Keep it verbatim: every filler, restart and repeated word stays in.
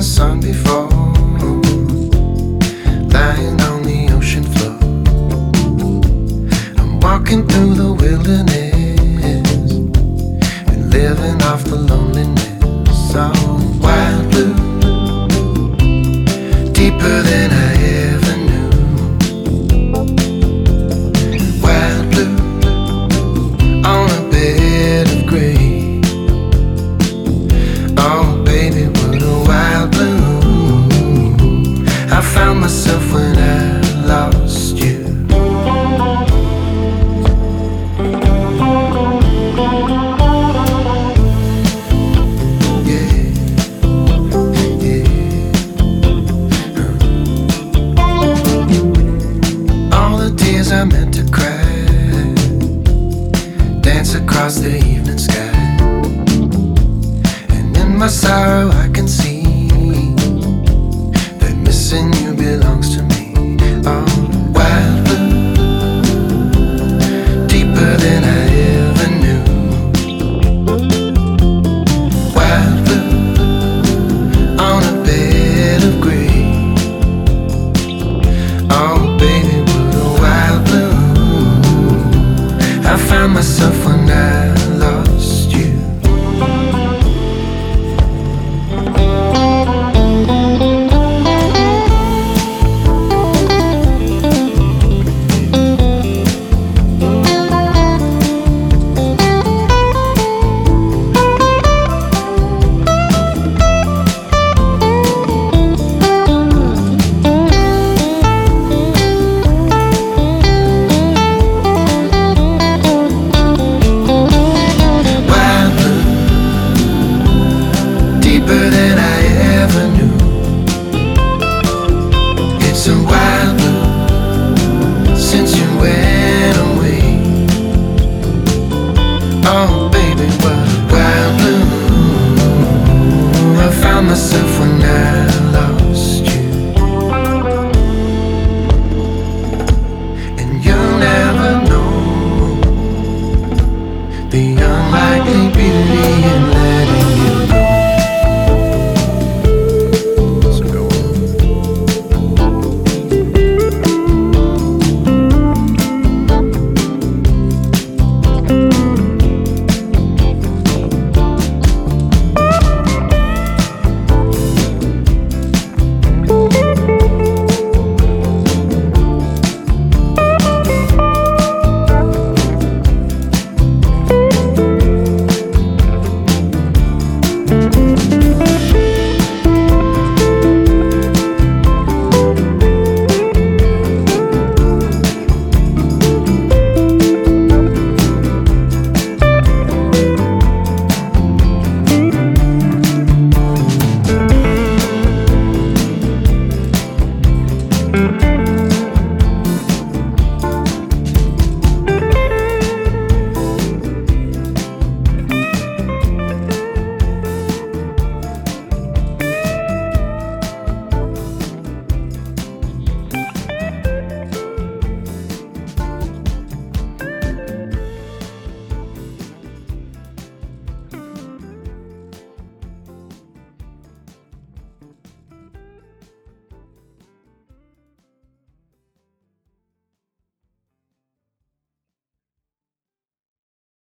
the sun before, lying on the ocean floor. I'm walking through the wilderness and living off the loneliness. So wild blue, deeper than I ever knew. Wild blue on a bed of gray. Oh baby, what a wild blue I found myself when I lost you. Yeah, yeah. All the tears I meant to cry dance across the evening sky. In my sorrow I can see that missing you belongs to me. Oh, wild blue, deeper than I ever knew. Wild blue on a bed of gray. Oh baby, what a wild blue I found myself when I lost you. Deeper than I ever knew.